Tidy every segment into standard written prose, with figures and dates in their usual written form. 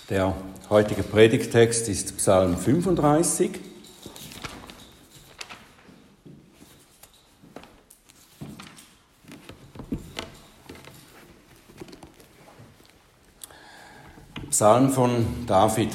Der heutige Predigttext ist Psalm 35. Psalm von David.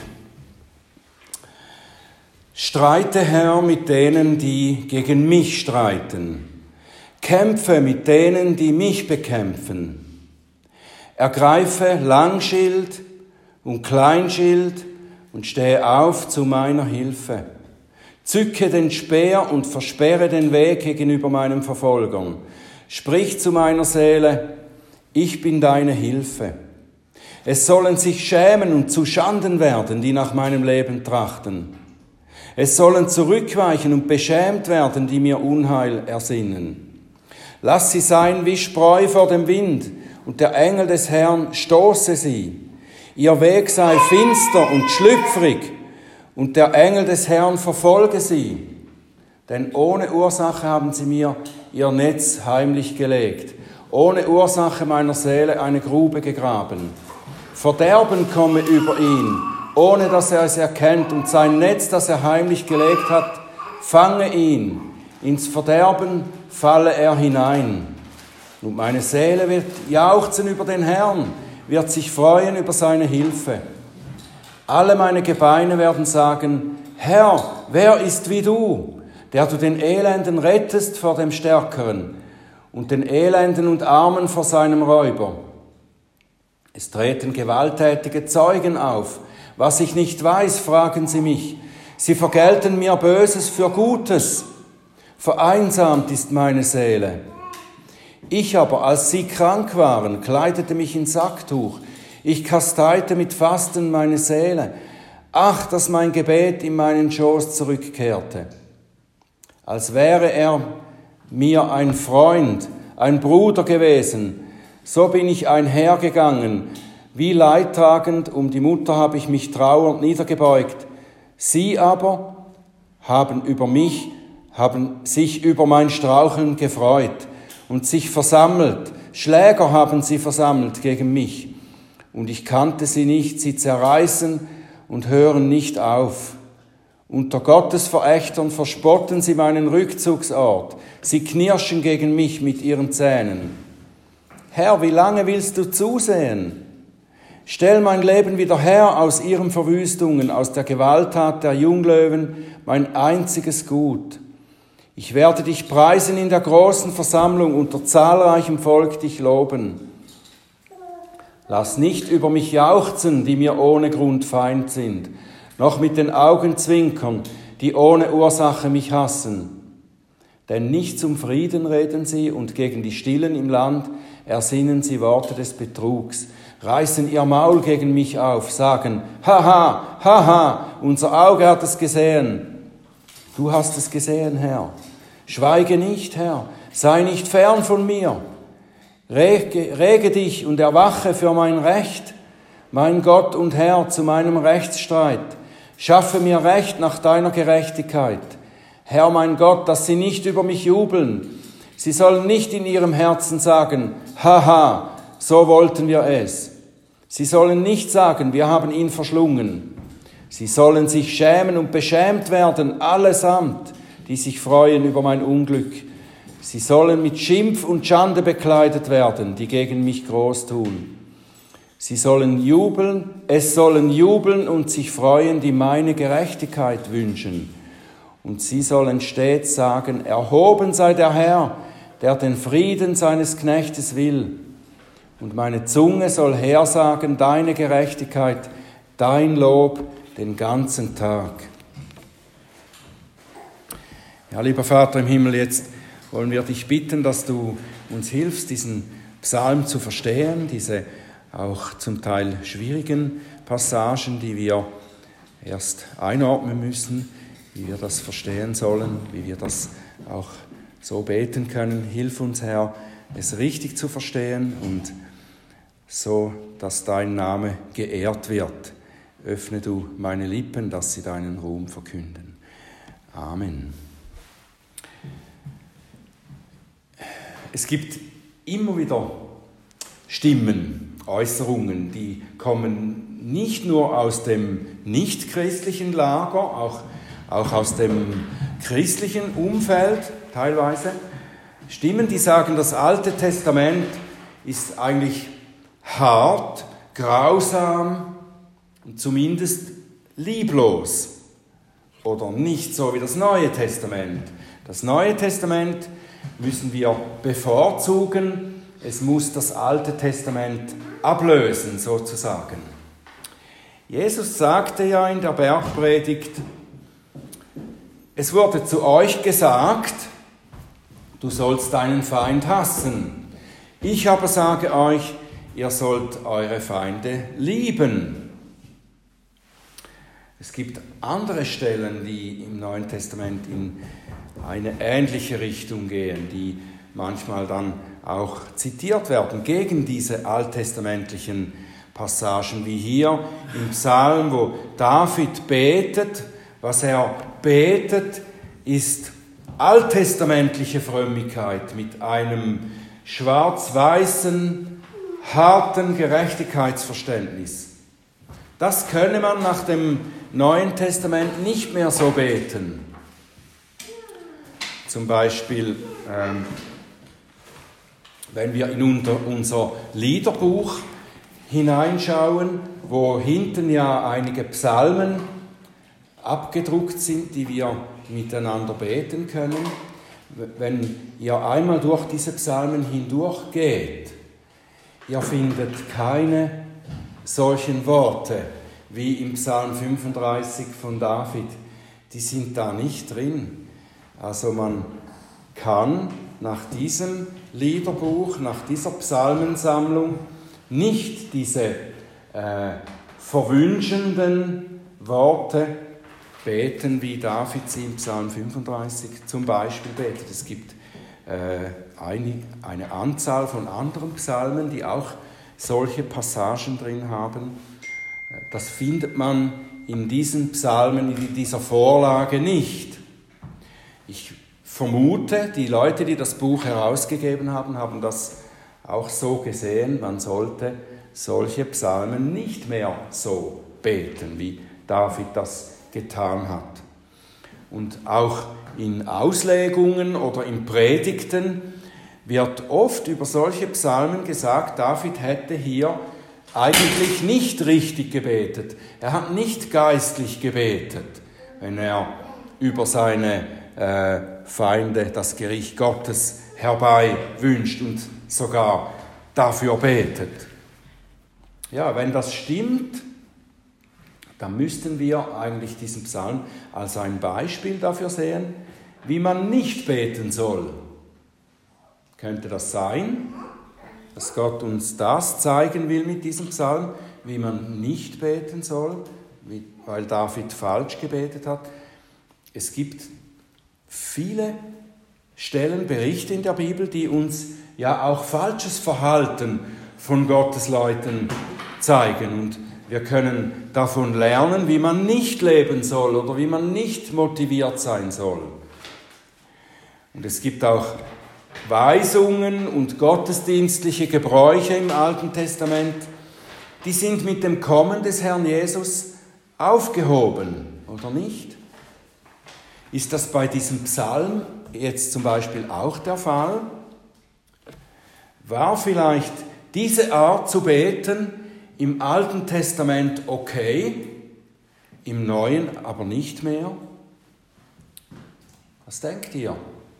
Streite, Herr, mit denen, die gegen mich streiten. Kämpfe mit denen, die mich bekämpfen. Ergreife Langschild und Kleinschild und stehe auf zu meiner Hilfe. Zücke den Speer und versperre den Weg gegenüber meinen Verfolgern. Sprich zu meiner Seele, ich bin deine Hilfe. Es sollen sich schämen und zu Schanden werden, die nach meinem Leben trachten. Es sollen zurückweichen und beschämt werden, die mir Unheil ersinnen. Lass sie sein wie Spreu vor dem Wind, und der Engel des Herrn stoße sie. Ihr Weg sei finster und schlüpfrig, und der Engel des Herrn verfolge sie. Denn ohne Ursache haben sie mir ihr Netz heimlich gelegt, ohne Ursache meiner Seele eine Grube gegraben. Verderben komme über ihn, ohne dass er es erkennt, und sein Netz, das er heimlich gelegt hat, fange ihn. Ins Verderben falle er hinein. Und meine Seele wird jauchzen über den Herrn, wird sich freuen über seine Hilfe. Alle meine Gebeine werden sagen, Herr, wer ist wie du, der du den Elenden rettest vor dem Stärkeren und den Elenden und Armen vor seinem Räuber? Es treten gewalttätige Zeugen auf. Was ich nicht weiß, fragen sie mich. Sie vergelten mir Böses für Gutes. Vereinsamt ist meine Seele. Ich aber, als sie krank waren, kleidete mich in Sacktuch. Ich kasteite mit Fasten meine Seele. Ach, dass mein Gebet in meinen Schoß zurückkehrte. Als wäre er mir ein Freund, ein Bruder gewesen, so bin ich einhergegangen. Wie leidtragend um die Mutter habe ich mich trauernd niedergebeugt. Sie aber haben sich über mein Straucheln gefreut und sich versammelt. Schläger haben sie versammelt gegen mich. Und ich kannte sie nicht, sie zerreißen und hören nicht auf. Unter Gottes Verächtern verspotten sie meinen Rückzugsort. Sie knirschen gegen mich mit ihren Zähnen. Herr, wie lange willst du zusehen? Stell mein Leben wieder her aus ihren Verwüstungen, aus der Gewalttat der Junglöwen, mein einziges Gut. Ich werde dich preisen in der großen Versammlung, unter zahlreichem Volk dich loben. Lass nicht über mich jauchzen, die mir ohne Grund Feind sind, noch mit den Augen zwinkern, die ohne Ursache mich hassen. Denn nicht zum Frieden reden sie, und gegen die Stillen im Land ersinnen sie Worte des Betrugs, reißen ihr Maul gegen mich auf, sagen, haha, haha, unser Auge hat es gesehen. Du hast es gesehen, Herr. Schweige nicht, Herr, sei nicht fern von mir. Rege dich und erwache für mein Recht, mein Gott und Herr, zu meinem Rechtsstreit. Schaffe mir Recht nach deiner Gerechtigkeit. Herr, mein Gott, dass sie nicht über mich jubeln. Sie sollen nicht in ihrem Herzen sagen, haha, so wollten wir es. Sie sollen nicht sagen, wir haben ihn verschlungen. Sie sollen sich schämen und beschämt werden, allesamt, die sich freuen über mein Unglück. Sie sollen mit Schimpf und Schande bekleidet werden, die gegen mich groß tun. Sie sollen jubeln, es sollen jubeln und sich freuen, die meine Gerechtigkeit wünschen. Und sie sollen stets sagen, erhoben sei der Herr, der den Frieden seines Knechtes will. Und meine Zunge soll hersagen, deine Gerechtigkeit, dein Lob den ganzen Tag. Ja, lieber Vater im Himmel, jetzt wollen wir dich bitten, dass du uns hilfst, diesen Psalm zu verstehen, diese auch zum Teil schwierigen Passagen, die wir erst einordnen müssen, wie wir das verstehen sollen, wie wir das auch so beten können. Hilf uns, Herr, es richtig zu verstehen und so, dass dein Name geehrt wird. Öffne du meine Lippen, dass sie deinen Ruhm verkünden. Amen. Es gibt immer wieder Stimmen, Äußerungen, die kommen nicht nur aus dem nichtchristlichen Lager, auch aus dem christlichen Umfeld teilweise, Stimmen, die sagen, das Alte Testament ist eigentlich hart, grausam und zumindest lieblos oder nicht so wie das Neue Testament. Das Neue Testament müssen wir bevorzugen, es muss das Alte Testament ablösen sozusagen. Jesus sagte ja in der Bergpredigt, es wurde zu euch gesagt, du sollst deinen Feind hassen. Ich aber sage euch, ihr sollt eure Feinde lieben. Es gibt andere Stellen, die im Neuen Testament in eine ähnliche Richtung gehen, die manchmal dann auch zitiert werden, gegen diese alttestamentlichen Passagen, wie hier im Psalm, wo David betet. Was er betet, ist alttestamentliche Frömmigkeit mit einem schwarz-weißen, harten Gerechtigkeitsverständnis. Das könne man nach dem Neuen Testament nicht mehr so beten. Zum Beispiel, wenn wir in unser Liederbuch hineinschauen, wo hinten ja einige Psalmen abgedruckt sind, die wir miteinander beten können. Wenn ihr einmal durch diese Psalmen hindurch geht, ihr findet keine solchen Worte wie im Psalm 35 von David. Die sind da nicht drin. Also man kann nach diesem Liederbuch, nach dieser Psalmensammlung nicht diese verwünschenden Worte beten, wie David sie im Psalm 35 zum Beispiel betet. Es gibt eine Anzahl von anderen Psalmen, die auch solche Passagen drin haben. Das findet man in diesen Psalmen, in dieser Vorlage nicht. Ich vermute, die Leute, die das Buch herausgegeben haben, haben das auch so gesehen. Man sollte solche Psalmen nicht mehr so beten, wie David das getan hat. Und auch in Auslegungen oder in Predigten wird oft über solche Psalmen gesagt, David hätte hier eigentlich nicht richtig gebetet. Er hat nicht geistlich gebetet, wenn er über seine Feinde das Gericht Gottes herbei wünscht und sogar dafür betet. Ja, wenn das stimmt, dann müssten wir eigentlich diesen Psalm als ein Beispiel dafür sehen, wie man nicht beten soll. Könnte das sein, dass Gott uns das zeigen will mit diesem Psalm, wie man nicht beten soll, weil David falsch gebetet hat? Es gibt viele Stellen, Berichte in der Bibel, die uns ja auch falsches Verhalten von Gottes Leuten zeigen. Und wir können davon lernen, wie man nicht leben soll oder wie man nicht motiviert sein soll. Und es gibt auch Weisungen und gottesdienstliche Gebräuche im Alten Testament, die sind mit dem Kommen des Herrn Jesus aufgehoben, oder nicht? Ist das bei diesem Psalm jetzt zum Beispiel auch der Fall? War vielleicht diese Art zu beten im Alten Testament okay, im Neuen aber nicht mehr? Was denkt ihr?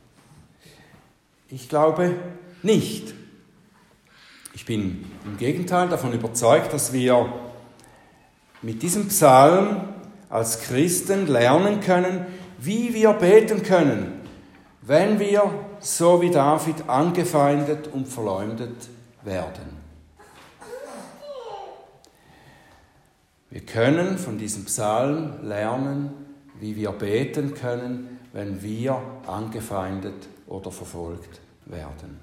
Ich glaube nicht. Ich bin im Gegenteil davon überzeugt, dass wir mit diesem Psalm als Christen lernen können, wie wir beten können, wenn wir, so wie David, angefeindet und verleumdet werden. Wir können von diesem Psalm lernen, wie wir beten können, wenn wir angefeindet oder verfolgt werden.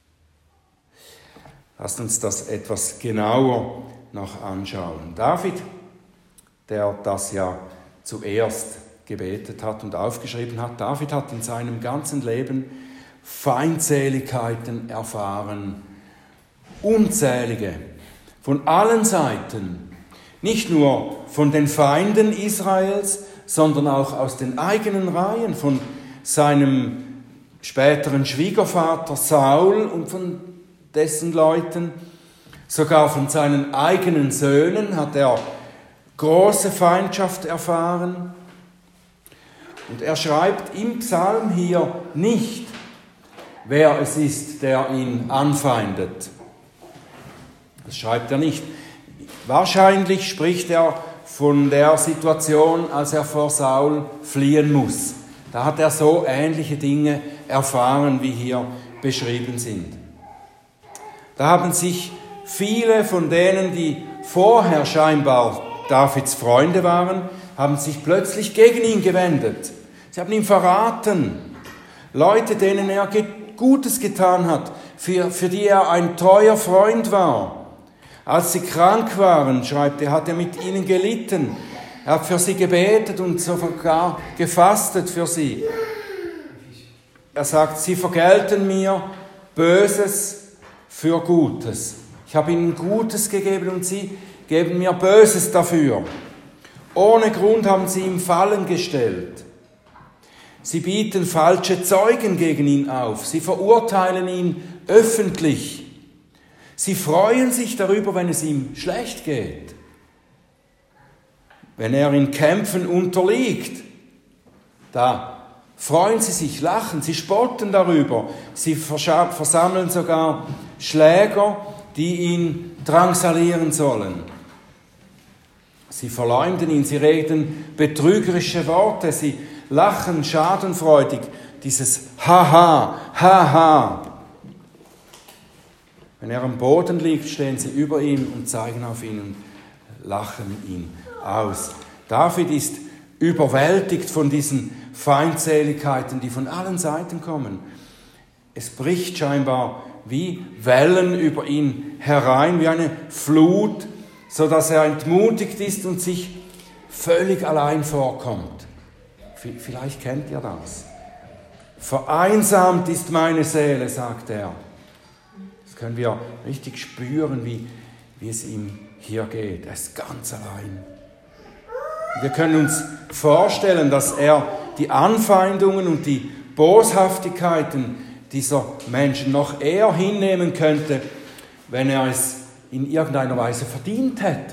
Lasst uns das etwas genauer noch anschauen. David, der das ja zuerst gebetet hat und aufgeschrieben hat, David hat in seinem ganzen Leben Feindseligkeiten erfahren, unzählige, von allen Seiten. Nicht nur von den Feinden Israels, sondern auch aus den eigenen Reihen, von seinem späteren Schwiegervater Saul und von dessen Leuten, sogar von seinen eigenen Söhnen hat er große Feindschaft erfahren. Und er schreibt im Psalm hier nicht, wer es ist, der ihn anfeindet. Das schreibt er nicht. Wahrscheinlich spricht er von der Situation, als er vor Saul fliehen muss. Da hat er so ähnliche Dinge erfahren, wie hier beschrieben sind. Da haben sich viele von denen, die vorher scheinbar Davids Freunde waren, haben sich plötzlich gegen ihn gewendet. Sie haben ihn verraten. Leute, denen er Gutes getan hat, für die er ein treuer Freund war. Als sie krank waren, schreibt er, hat er mit ihnen gelitten. Er hat für sie gebetet und sogar gefastet für sie. Er sagt, sie vergelten mir Böses für Gutes. Ich habe ihnen Gutes gegeben und sie geben mir Böses dafür. Ohne Grund haben sie ihm Fallen gestellt. Sie bieten falsche Zeugen gegen ihn auf. Sie verurteilen ihn öffentlich. Sie freuen sich darüber, wenn es ihm schlecht geht. Wenn er in Kämpfen unterliegt, da freuen sie sich, lachen, sie spotten darüber. Sie versammeln sogar Schläger, die ihn drangsalieren sollen. Sie verleumden ihn, sie reden betrügerische Worte, sie lachen schadenfreudig, dieses Haha, Haha. Wenn er am Boden liegt, stehen sie über ihm und zeigen auf ihn und lachen ihn aus. David ist überwältigt von diesen Feindseligkeiten, die von allen Seiten kommen. Es bricht scheinbar wie Wellen über ihn herein, wie eine Flut, sodass er entmutigt ist und sich völlig allein vorkommt. Vielleicht kennt ihr das. Vereinsamt ist meine Seele, sagt er. Das können wir richtig spüren, wie es ihm hier geht. Er ist ganz allein. Wir können uns vorstellen, dass er die Anfeindungen und die Boshaftigkeiten dieser Menschen noch eher hinnehmen könnte, wenn er es in irgendeiner Weise verdient hätte.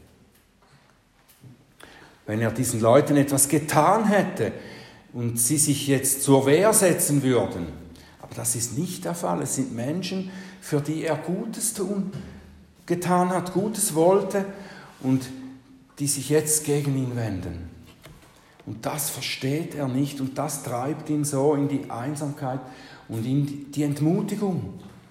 Wenn er diesen Leuten etwas getan hätte und sie sich jetzt zur Wehr setzen würden. Aber das ist nicht der Fall. Es sind Menschen, für die er Gutes getan hat, Gutes wollte und die sich jetzt gegen ihn wenden. Und das versteht er nicht und das treibt ihn so in die Einsamkeit und in die Entmutigung.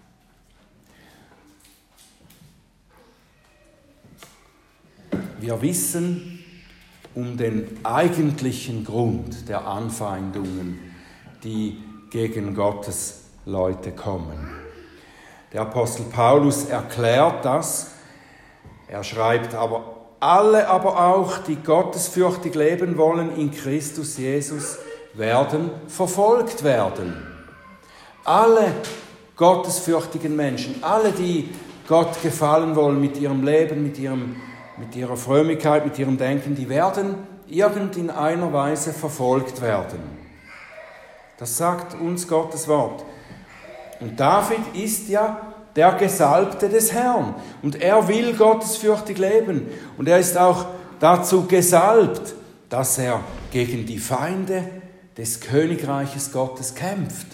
Wir wissen um den eigentlichen Grund der Anfeindungen, die gegen Gottes Leute kommen. Der Apostel Paulus erklärt das. Er schreibt, alle aber auch, die gottesfürchtig leben wollen in Christus Jesus, werden verfolgt werden. Alle gottesfürchtigen Menschen, alle, die Gott gefallen wollen mit ihrem Leben, mit ihrer Frömmigkeit, mit ihrem Denken, die werden in einer Weise verfolgt werden. Das sagt uns Gottes Wort. Und David ist ja der Gesalbte des Herrn. Und er will gottesfürchtig leben. Und er ist auch dazu gesalbt, dass er gegen die Feinde des Königreiches Gottes kämpft.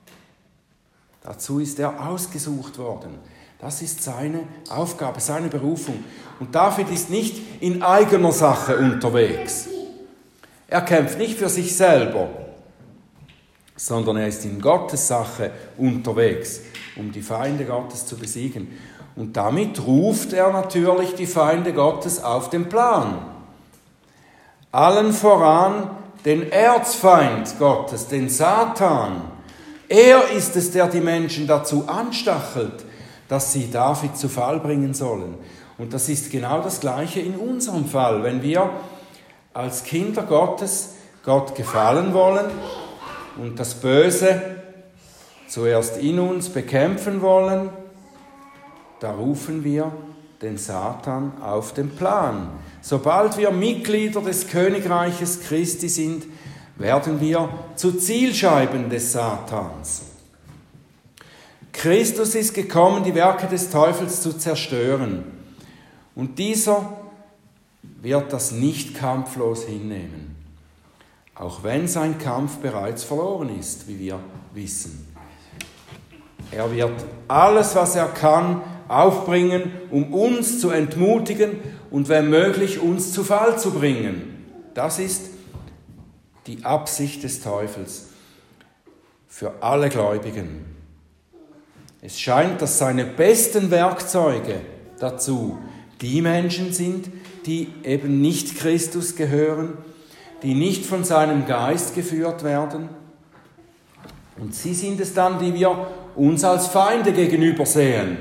Dazu ist er ausgesucht worden. Das ist seine Aufgabe, seine Berufung. Und David ist nicht in eigener Sache unterwegs. Er kämpft nicht für sich selber, sondern er ist in Gottes Sache unterwegs, um die Feinde Gottes zu besiegen. Und damit ruft er natürlich die Feinde Gottes auf den Plan. Allen voran den Erzfeind Gottes, den Satan. Er ist es, der die Menschen dazu anstachelt, dass sie David zu Fall bringen sollen. Und das ist genau das Gleiche in unserem Fall. Wenn wir als Kinder Gottes Gott gefallen wollen und das Böse zuerst in uns bekämpfen wollen, da rufen wir den Satan auf den Plan. Sobald wir Mitglieder des Königreiches Christi sind, werden wir zu Zielscheiben des Satans. Christus ist gekommen, die Werke des Teufels zu zerstören. Und dieser wird das nicht kampflos hinnehmen, auch wenn sein Kampf bereits verloren ist, wie wir wissen. Er wird alles, was er kann, aufbringen, um uns zu entmutigen und wenn möglich uns zu Fall zu bringen. Das ist die Absicht des Teufels für alle Gläubigen. Es scheint, dass seine besten Werkzeuge dazu die Menschen sind, die eben nicht Christus gehören, die nicht von seinem Geist geführt werden. Und sie sind es dann, die wir uns als Feinde gegenüber sehen.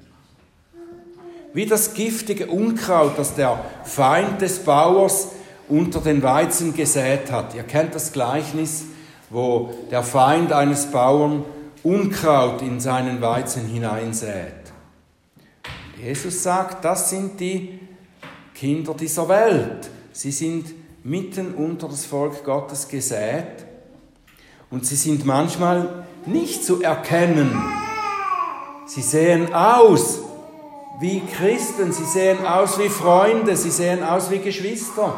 Wie das giftige Unkraut, das der Feind des Bauers unter den Weizen gesät hat. Ihr kennt das Gleichnis, wo der Feind eines Bauern Unkraut in seinen Weizen hineinsät. Jesus sagt, das sind die Kinder dieser Welt. Sie sind mitten unter das Volk Gottes gesät und sie sind manchmal nicht zu erkennen. Sie sehen aus wie Christen, sie sehen aus wie Freunde, sie sehen aus wie Geschwister.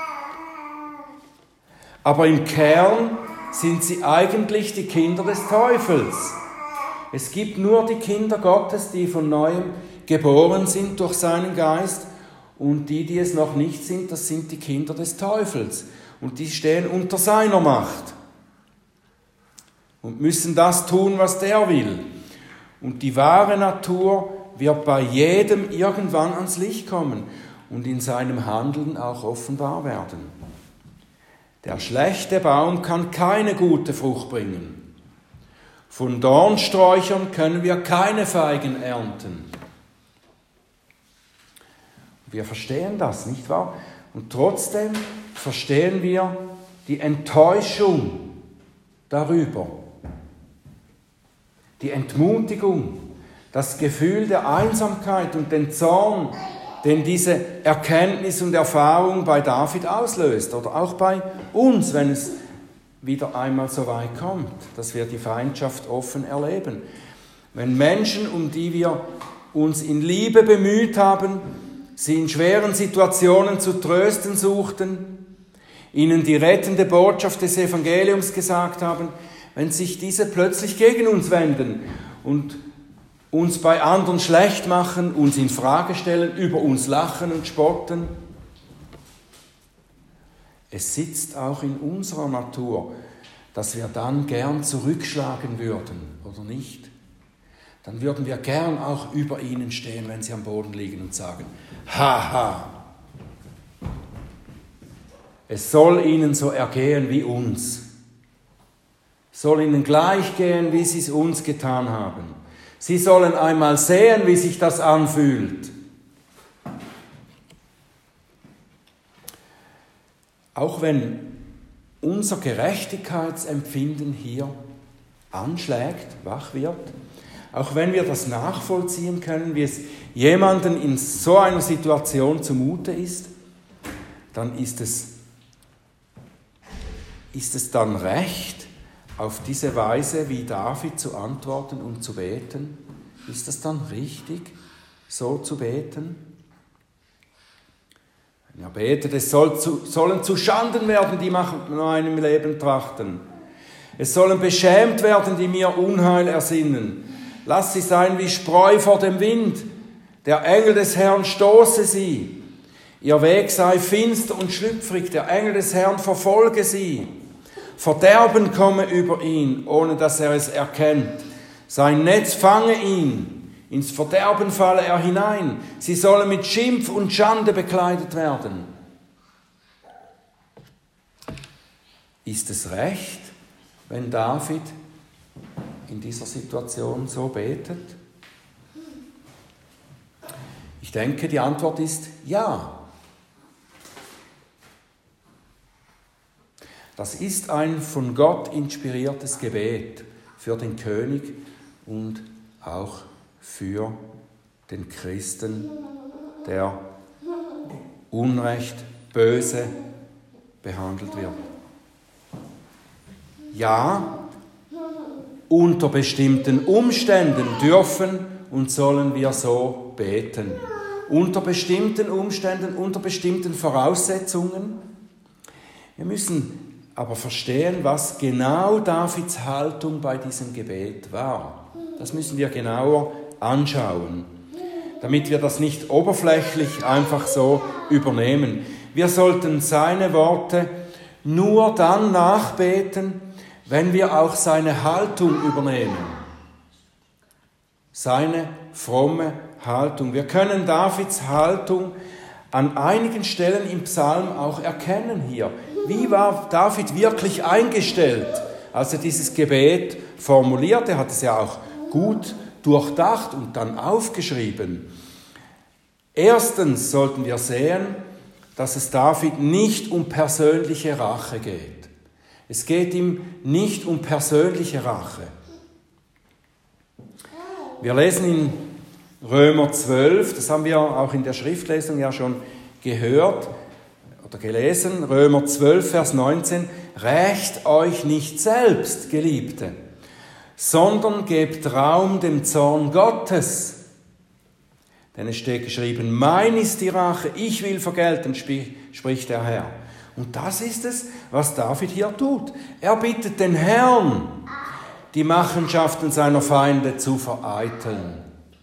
Aber im Kern sind sie eigentlich die Kinder des Teufels. Es gibt nur die Kinder Gottes, die von Neuem geboren sind durch seinen Geist, und die es noch nicht sind, das sind die Kinder des Teufels. Und die stehen unter seiner Macht und müssen das tun, was der will. Und die wahre Natur wird bei jedem irgendwann ans Licht kommen und in seinem Handeln auch offenbar werden. Der schlechte Baum kann keine gute Frucht bringen. Von Dornsträuchern können wir keine Feigen ernten. Wir verstehen das, nicht wahr? Und trotzdem verstehen wir die Enttäuschung darüber, die Entmutigung, das Gefühl der Einsamkeit und den Zorn, den diese Erkenntnis und Erfahrung bei David auslöst oder auch bei uns, wenn es wieder einmal so weit kommt, dass wir die Feindschaft offen erleben. Wenn Menschen, um die wir uns in Liebe bemüht haben, sie in schweren Situationen zu trösten suchten, ihnen die rettende Botschaft des Evangeliums gesagt haben, wenn sich diese plötzlich gegen uns wenden und uns bei anderen schlecht machen, uns in Frage stellen, über uns lachen und spotten. Es sitzt auch in unserer Natur, dass wir dann gern zurückschlagen würden, oder nicht? Dann würden wir gern auch über ihnen stehen, wenn sie am Boden liegen und sagen, haha, es soll ihnen so ergehen wie uns. Es soll ihnen gleich gehen, wie sie es uns getan haben. Sie sollen einmal sehen, wie sich das anfühlt. Auch wenn unser Gerechtigkeitsempfinden hier anschlägt, wach wird, auch wenn wir das nachvollziehen können, wie es jemandem in so einer Situation zumute ist, dann ist es dann recht, auf diese Weise wie David zu antworten und zu beten? Ist es dann richtig, so zu beten? Wenn er betet, es sollen zu Schanden werden, die nach meinem Leben trachten. Es sollen beschämt werden, die mir Unheil ersinnen. Lass sie sein wie Spreu vor dem Wind. Der Engel des Herrn stoße sie. Ihr Weg sei finster und schlüpfrig. Der Engel des Herrn verfolge sie. Verderben komme über ihn, ohne dass er es erkennt. Sein Netz fange ihn. Ins Verderben falle er hinein. Sie sollen mit Schimpf und Schande bekleidet werden. Ist es recht, wenn David in dieser Situation so betet? Ich denke, die Antwort ist ja. Das ist ein von Gott inspiriertes Gebet für den König und auch für den Christen der unrecht, böse behandelt wird. Ja, unter bestimmten Umständen dürfen und sollen wir so beten. Unter bestimmten Umständen, unter bestimmten Voraussetzungen. Wir müssen aber verstehen, was genau Davids Haltung bei diesem Gebet war. Das müssen wir genauer anschauen, damit wir das nicht oberflächlich einfach so übernehmen. Wir sollten seine Worte nur dann nachbeten, wenn wir auch seine Haltung übernehmen. Seine fromme Haltung. Wir können Davids Haltung an einigen Stellen im Psalm auch erkennen hier. Wie war David wirklich eingestellt, als er dieses Gebet formulierte? Er hat es ja auch gut durchdacht und dann aufgeschrieben. Erstens sollten wir sehen, dass es David nicht um persönliche Rache geht. Es geht ihm nicht um persönliche Rache. Wir lesen in Römer 12, das haben wir auch in der Schriftlesung ja schon gehört oder gelesen, Römer 12, Vers 19, rächt euch nicht selbst, Geliebte, sondern gebt Raum dem Zorn Gottes. Denn es steht geschrieben, mein ist die Rache, ich will vergelten, spricht der Herr. Und das ist es, was David hier tut. Er bittet den Herrn, die Machenschaften seiner Feinde zu vereiteln.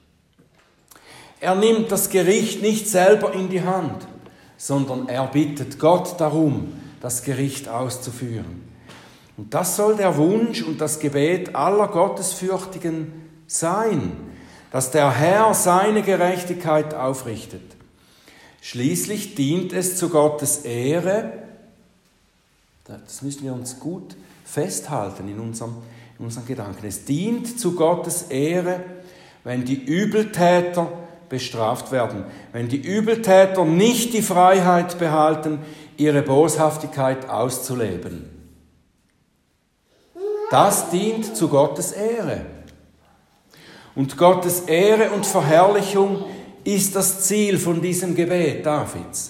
Er nimmt das Gericht nicht selber in die Hand, sondern er bittet Gott darum, das Gericht auszuführen. Und das soll der Wunsch und das Gebet aller Gottesfürchtigen sein, dass der Herr seine Gerechtigkeit aufrichtet. Schließlich dient es zu Gottes Ehre, das müssen wir uns gut festhalten in unserem Gedanken. Es dient zu Gottes Ehre, wenn die Übeltäter bestraft werden, wenn die Übeltäter nicht die Freiheit behalten, ihre Boshaftigkeit auszuleben. Das dient zu Gottes Ehre. Und Gottes Ehre und Verherrlichung ist das Ziel von diesem Gebet Davids.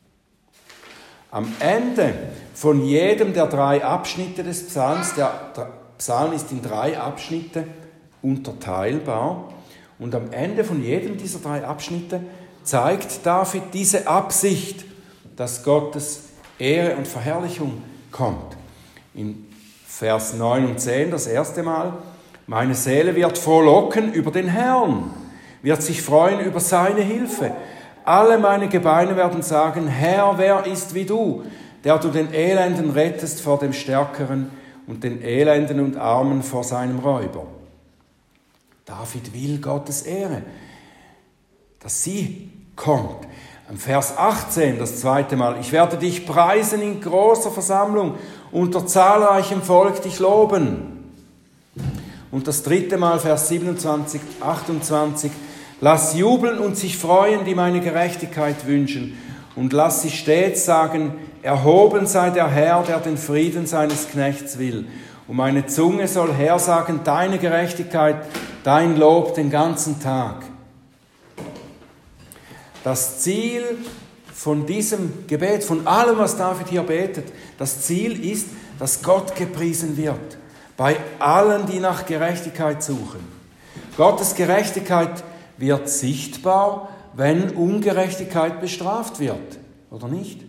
Am Ende von jedem der 3 Abschnitte des Psalms, der Psalm ist in 3 Abschnitte unterteilbar, und am Ende von jedem dieser 3 Abschnitte zeigt David diese Absicht, dass Gottes Ehre und Verherrlichung kommt. In Vers 9 und 10 das erste Mal, meine Seele wird frohlocken über den Herrn, wird sich freuen über seine Hilfe. Alle meine Gebeine werden sagen, Herr, wer ist wie du, der du den Elenden rettest vor dem Stärkeren und den Elenden und Armen vor seinem Räuber. David will Gottes Ehre, dass sie kommt. Im Vers 18, das zweite Mal, ich werde dich preisen in großer Versammlung, unter zahlreichem Volk dich loben. Und das dritte Mal, Vers 27, 28, lass jubeln und sich freuen, die meine Gerechtigkeit wünschen. Und lass sie stets sagen, erhoben sei der Herr, der den Frieden seines Knechts will. Und meine Zunge soll hersagen, deine Gerechtigkeit, dein Lob den ganzen Tag. Das Ziel von diesem Gebet, von allem, was David hier betet, das Ziel ist, dass Gott gepriesen wird. Bei allen, die nach Gerechtigkeit suchen. Gottes Gerechtigkeit wird sichtbar, wenn Ungerechtigkeit bestraft wird, oder nicht?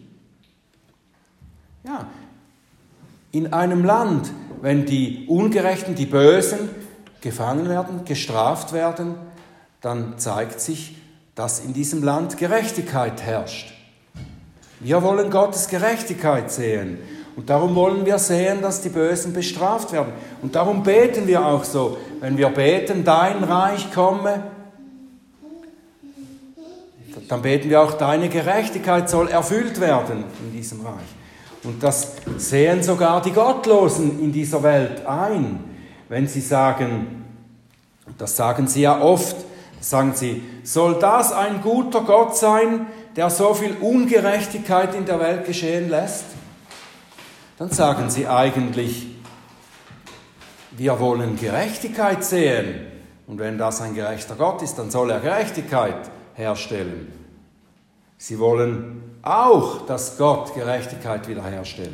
Ja, in einem Land, wenn die Ungerechten, die Bösen gefangen werden, gestraft werden, dann zeigt sich, dass in diesem Land Gerechtigkeit herrscht. Wir wollen Gottes Gerechtigkeit sehen. Und darum wollen wir sehen, dass die Bösen bestraft werden. Und darum beten wir auch so. Wenn wir beten, dein Reich komme, dann beten wir auch, deine Gerechtigkeit soll erfüllt werden in diesem Reich. Und das sehen sogar die Gottlosen in dieser Welt ein. Wenn sie sagen, das sagen sie ja oft, sagen sie, soll das ein guter Gott sein, der so viel Ungerechtigkeit in der Welt geschehen lässt? Dann sagen sie eigentlich, wir wollen Gerechtigkeit sehen. Und wenn das ein gerechter Gott ist, dann soll er Gerechtigkeit herstellen. Sie wollen auch, dass Gott Gerechtigkeit wiederherstellt.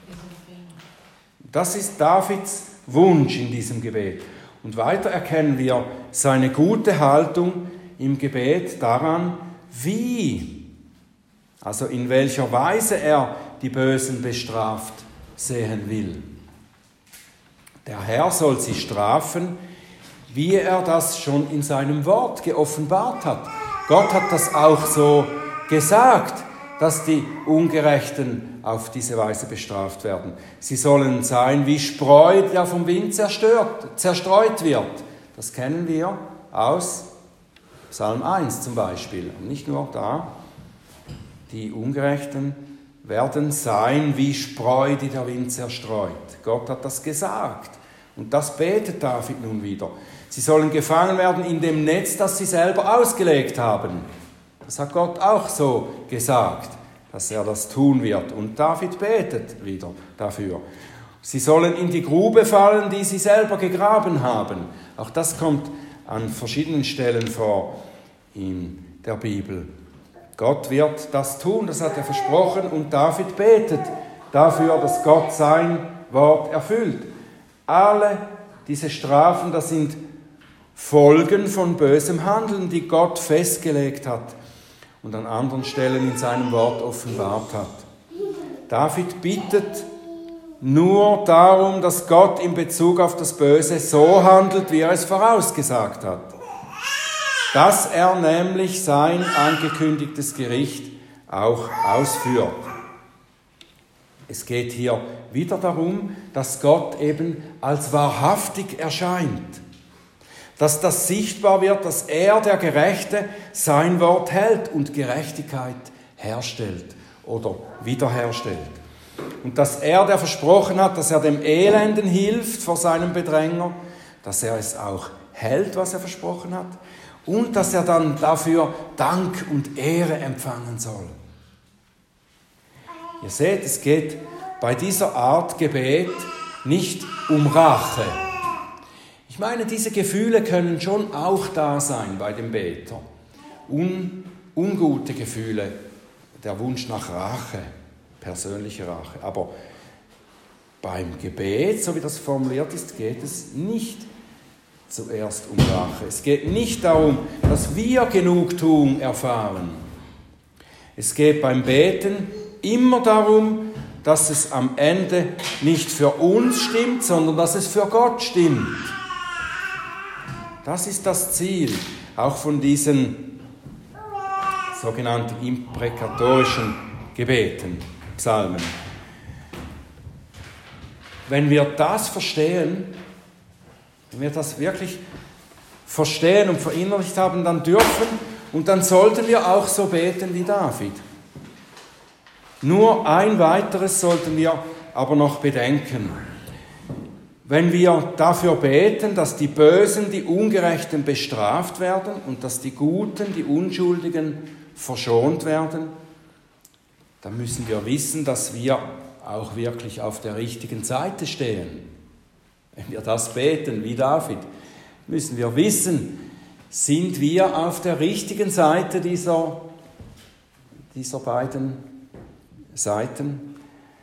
Das ist Davids Wunsch in diesem Gebet. Und weiter erkennen wir seine gute Haltung im Gebet daran, wie, also in welcher Weise er die Bösen bestraft sehen will. Der Herr soll sie strafen, wie er das schon in seinem Wort geoffenbart hat. Gott hat das auch so gesagt, dass die Ungerechten auf diese Weise bestraft werden. Sie sollen sein wie Spreu, der vom Wind zerstreut wird. Das kennen wir aus Psalm 1 zum Beispiel. Und nicht nur da. Die Ungerechten werden sein wie Spreu, die der Wind zerstreut. Gott hat das gesagt. Und das betet David nun wieder. Sie sollen gefangen werden in dem Netz, das sie selber ausgelegt haben. Das hat Gott auch so gesagt, dass er das tun wird. Und David betet wieder dafür. Sie sollen in die Grube fallen, die sie selber gegraben haben. Auch das kommt an verschiedenen Stellen vor in der Bibel. Gott wird das tun, das hat er versprochen. Und David betet dafür, dass Gott sein Wort erfüllt. Alle diese Strafen, das sind Folgen von bösem Handeln, die Gott festgelegt hat und an anderen Stellen in seinem Wort offenbart hat. David bittet nur darum, dass Gott in Bezug auf das Böse so handelt, wie er es vorausgesagt hat. Dass er nämlich sein angekündigtes Gericht auch ausführt. Es geht hier wieder darum, dass Gott eben als wahrhaftig erscheint. Dass das sichtbar wird, dass er, der Gerechte, sein Wort hält und Gerechtigkeit herstellt oder wiederherstellt. Und dass er, der versprochen hat, dass er dem Elenden hilft vor seinem Bedränger, dass er es auch hält, was er versprochen hat, und dass er dann dafür Dank und Ehre empfangen soll. Ihr seht, es geht bei dieser Art Gebet nicht um Rache. Ich meine, diese Gefühle können schon auch da sein bei dem Beter. Ungute Gefühle, der Wunsch nach Rache, persönliche Rache. Aber beim Gebet, so wie das formuliert ist, geht es nicht zuerst um Rache. Es geht nicht darum, dass wir Genugtuung erfahren. Es geht beim Beten immer darum, dass es am Ende nicht für uns stimmt, sondern dass es für Gott stimmt. Das ist das Ziel, auch von diesen sogenannten imprekatorischen Gebeten, Psalmen. Wenn wir das verstehen, wenn wir das wirklich verstehen und verinnerlicht haben, dann dürfen und dann sollten wir auch so beten wie David. Nur ein weiteres sollten wir aber noch bedenken. Wenn wir dafür beten, dass die Bösen, die Ungerechten bestraft werden und dass die Guten, die Unschuldigen verschont werden, dann müssen wir wissen, dass wir auch wirklich auf der richtigen Seite stehen. Wenn wir das beten wie David, müssen wir wissen, sind wir auf der richtigen Seite dieser beiden Seiten.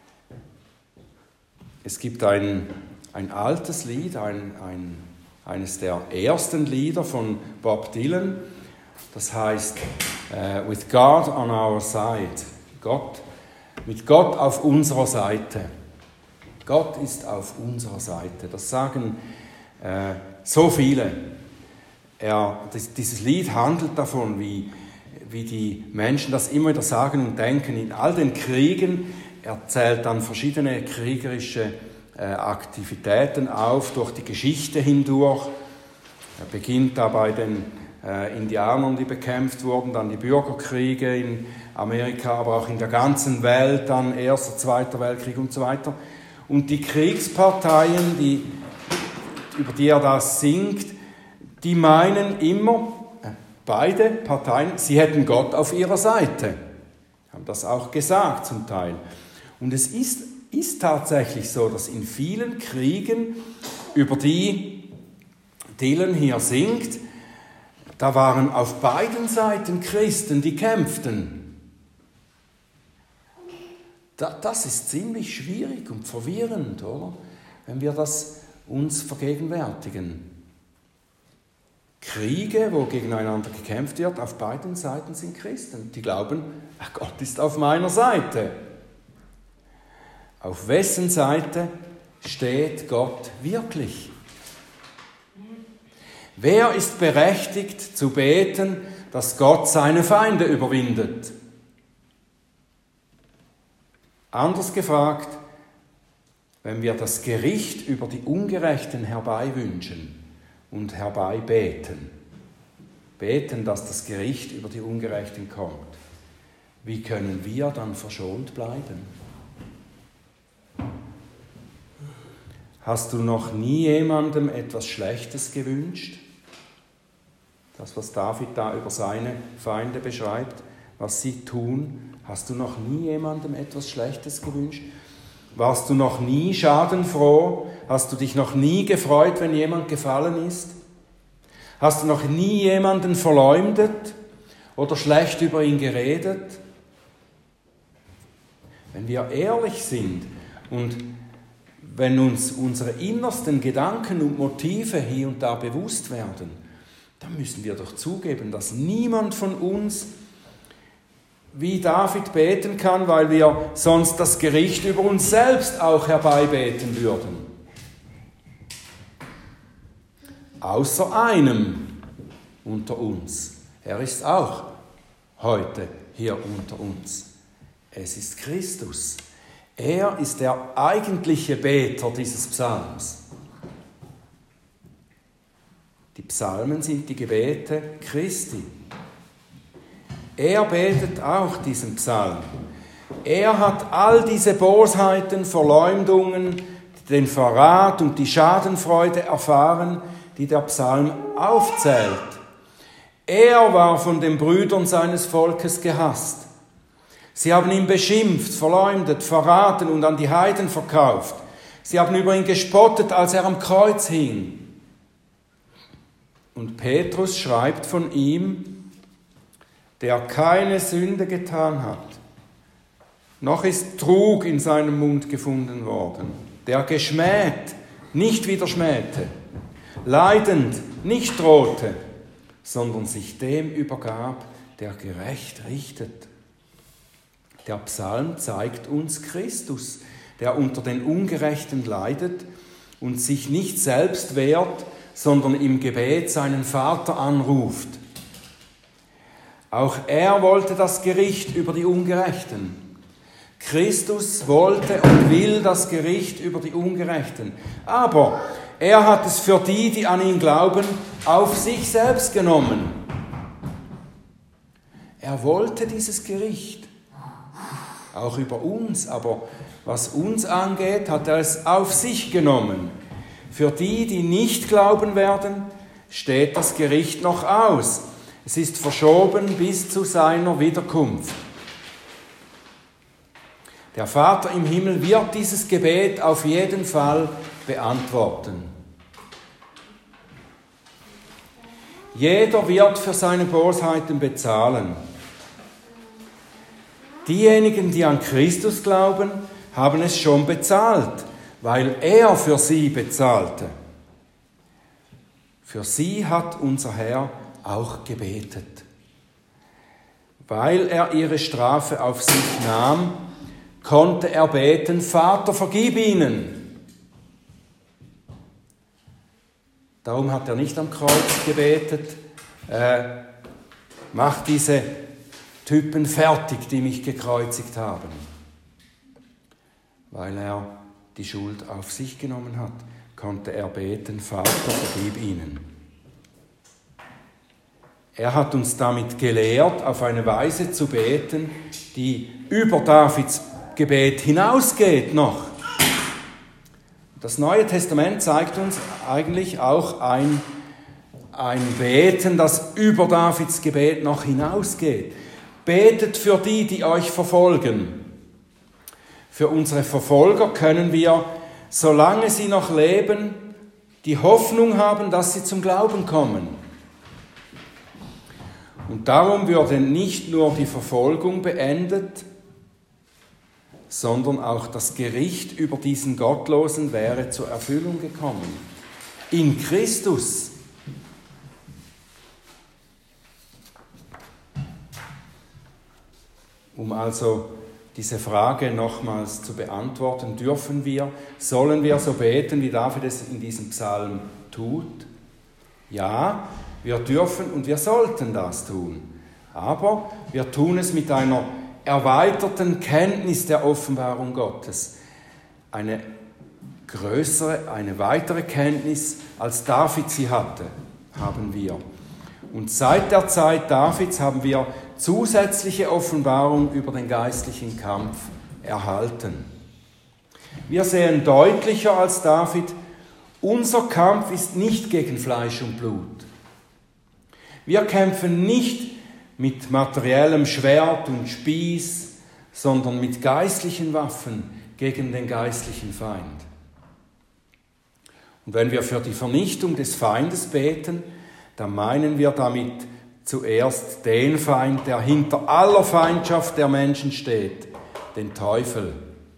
Es gibt ein altes Lied, eines der ersten Lieder von Bob Dylan, das heißt With God on our side, mit Gott auf unserer Seite. Gott ist auf unserer Seite, das sagen so viele. Dieses Lied handelt davon, wie die Menschen das immer wieder sagen und denken in all den Kriegen. Er zählt dann verschiedene kriegerische Aktivitäten auf, durch die Geschichte hindurch. Er beginnt da bei den Indianern, die bekämpft wurden, dann die Bürgerkriege in Amerika, aber auch in der ganzen Welt, dann Erster, Zweiter Weltkrieg und so weiter. Und die Kriegsparteien, über die er da singt, die meinen immer, beide Parteien, sie hätten Gott auf ihrer Seite. Haben das auch gesagt zum Teil. Und es ist tatsächlich so, dass in vielen Kriegen, über die Dylan hier singt, da waren auf beiden Seiten Christen, die kämpften. Das ist ziemlich schwierig und verwirrend, oder? Wenn wir das uns vergegenwärtigen. Kriege, wo gegeneinander gekämpft wird, auf beiden Seiten sind Christen. Die glauben, Gott ist auf meiner Seite. Auf wessen Seite steht Gott wirklich? Wer ist berechtigt zu beten, dass Gott seine Feinde überwindet? Anders gefragt, wenn wir das Gericht über die Ungerechten herbeiwünschen und herbeibeten, beten, dass das Gericht über die Ungerechten kommt, wie können wir dann verschont bleiben? Hast du noch nie jemandem etwas Schlechtes gewünscht? Das, was David da über seine Feinde beschreibt, was sie tun, hast du noch nie jemandem etwas Schlechtes gewünscht? Warst du noch nie schadenfroh? Hast du dich noch nie gefreut, wenn jemand gefallen ist? Hast du noch nie jemanden verleumdet oder schlecht über ihn geredet? Wenn wir ehrlich sind und wenn uns unsere innersten Gedanken und Motive hier und da bewusst werden, dann müssen wir doch zugeben, dass niemand von uns wie David beten kann, weil wir sonst das Gericht über uns selbst auch herbeibeten würden. Außer einem unter uns. Er ist auch heute hier unter uns. Es ist Christus. Er ist der eigentliche Beter dieses Psalms. Die Psalmen sind die Gebete Christi. Er betet auch diesen Psalm. Er hat all diese Bosheiten, Verleumdungen, den Verrat und die Schadenfreude erfahren, die der Psalm aufzählt. Er war von den Brüdern seines Volkes gehasst. Sie haben ihn beschimpft, verleumdet, verraten und an die Heiden verkauft. Sie haben über ihn gespottet, als er am Kreuz hing. Und Petrus schreibt von ihm, der keine Sünde getan hat, noch ist Trug in seinem Mund gefunden worden, der geschmäht, nicht wieder schmähte, leidend, nicht drohte, sondern sich dem übergab, der gerecht richtet. Der Psalm zeigt uns Christus, der unter den Ungerechten leidet und sich nicht selbst wehrt, sondern im Gebet seinen Vater anruft. Auch er wollte das Gericht über die Ungerechten. Christus wollte und will das Gericht über die Ungerechten. Aber er hat es für die, die an ihn glauben, auf sich selbst genommen. Er wollte dieses Gericht. Auch über uns, aber was uns angeht, hat er es auf sich genommen. Für die, die nicht glauben werden, steht das Gericht noch aus. Es ist verschoben bis zu seiner Wiederkunft. Der Vater im Himmel wird dieses Gebet auf jeden Fall beantworten. Jeder wird für seine Bosheiten bezahlen. Diejenigen, die an Christus glauben, haben es schon bezahlt, weil er für sie bezahlte. Für sie hat unser Herr auch gebetet. Weil er ihre Strafe auf sich nahm, konnte er beten, Vater, vergib ihnen. Darum hat er nicht am Kreuz gebetet, mach diese Typen fertig, die mich gekreuzigt haben. Weil er die Schuld auf sich genommen hat, konnte er beten, Vater, vergib ihnen. Er hat uns damit gelehrt, auf eine Weise zu beten, die über Davids Gebet hinausgeht noch. Das Neue Testament zeigt uns eigentlich auch ein Beten, das über Davids Gebet noch hinausgeht. Betet für die, die euch verfolgen. Für unsere Verfolger können wir, solange sie noch leben, die Hoffnung haben, dass sie zum Glauben kommen. Und darum würde nicht nur die Verfolgung beendet, sondern auch das Gericht über diesen Gottlosen wäre zur Erfüllung gekommen. In Christus. Um also diese Frage nochmals zu beantworten, sollen wir so beten, wie David es in diesem Psalm tut? Ja, wir dürfen und wir sollten das tun. Aber wir tun es mit einer erweiterten Kenntnis der Offenbarung Gottes. Eine weitere Kenntnis, als David sie hatte, haben wir. Und seit der Zeit Davids haben wir zusätzliche Offenbarung über den geistlichen Kampf erhalten. Wir sehen deutlicher als David, unser Kampf ist nicht gegen Fleisch und Blut. Wir kämpfen nicht mit materiellem Schwert und Spieß, sondern mit geistlichen Waffen gegen den geistlichen Feind. Und wenn wir für die Vernichtung des Feindes beten, dann meinen wir damit zuerst den Feind, der hinter aller Feindschaft der Menschen steht, den Teufel.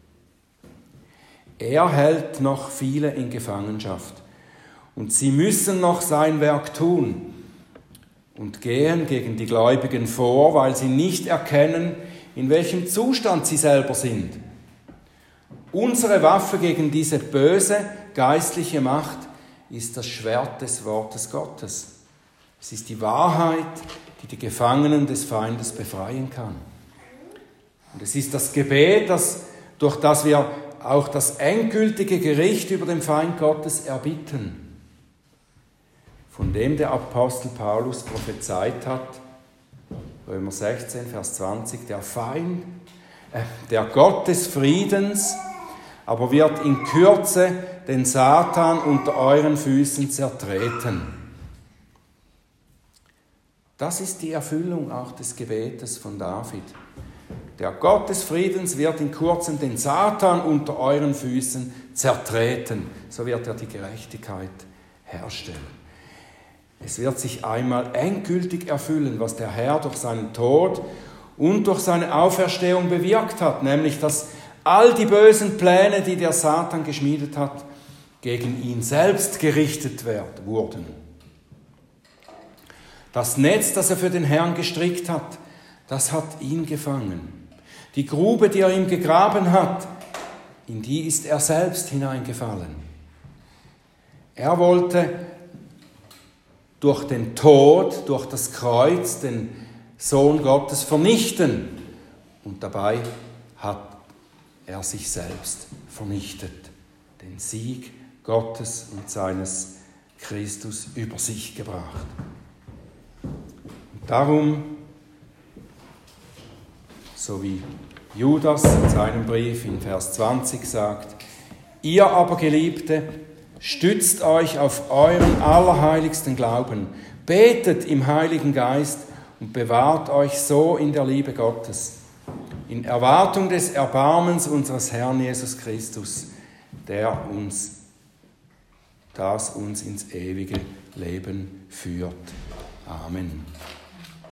Er hält noch viele in Gefangenschaft und sie müssen noch sein Werk tun und gehen gegen die Gläubigen vor, weil sie nicht erkennen, in welchem Zustand sie selber sind. Unsere Waffe gegen diese böse geistliche Macht ist das Schwert des Wortes Gottes. Es ist die Wahrheit, die die Gefangenen des Feindes befreien kann. Und es ist das Gebet, durch das wir auch das endgültige Gericht über den Feind Gottes erbitten, von dem der Apostel Paulus prophezeit hat, Römer 16, Vers 20, der Gott des Friedens aber wird in Kürze den Satan unter euren Füßen zertreten. Das ist die Erfüllung auch des Gebetes von David. Der Gott des Friedens wird in Kurzem den Satan unter euren Füßen zertreten. So wird er die Gerechtigkeit herstellen. Es wird sich einmal endgültig erfüllen, was der Herr durch seinen Tod und durch seine Auferstehung bewirkt hat, nämlich dass all die bösen Pläne, die der Satan geschmiedet hat, gegen ihn selbst gerichtet wurden. Das Netz, das er für den Herrn gestrickt hat, das hat ihn gefangen. Die Grube, die er ihm gegraben hat, in die ist er selbst hineingefallen. Er wollte durch den Tod, durch das Kreuz, den Sohn Gottes vernichten. Und dabei hat er sich selbst vernichtet, den Sieg Gottes und seines Christus über sich gebracht. Und darum, so wie Judas in seinem Brief in Vers 20 sagt, ihr aber Geliebte, stützt euch auf euren allerheiligsten Glauben, betet im Heiligen Geist und bewahrt euch so in der Liebe Gottes, in Erwartung des Erbarmens unseres Herrn Jesus Christus, das uns ins ewige Leben führt. Amen.